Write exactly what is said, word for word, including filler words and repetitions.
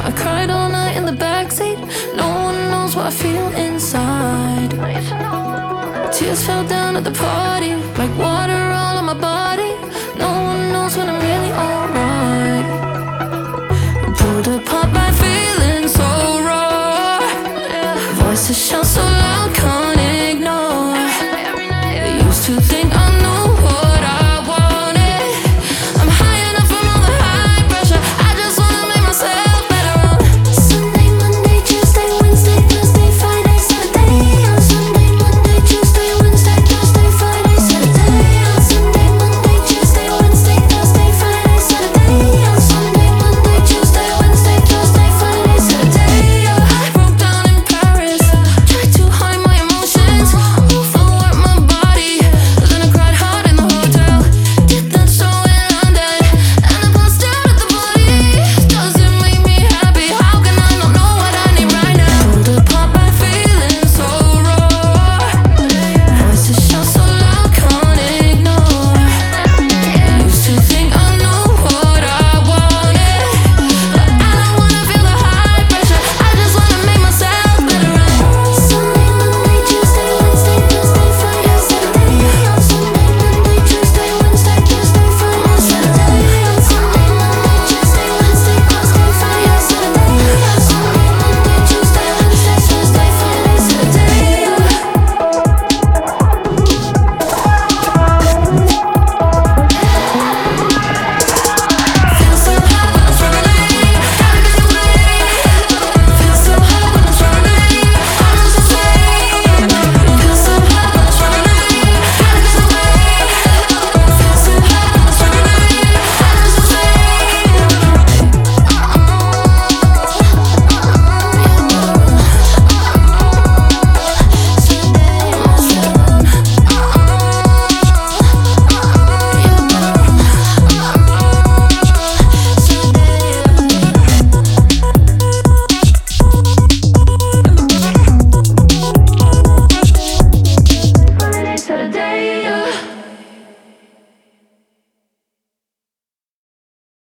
I cried all night in the backseat. No one knows what I feel inside. Tears fell down at the party, like water all on my body. No one knows when I'm really alright. Pulled apart by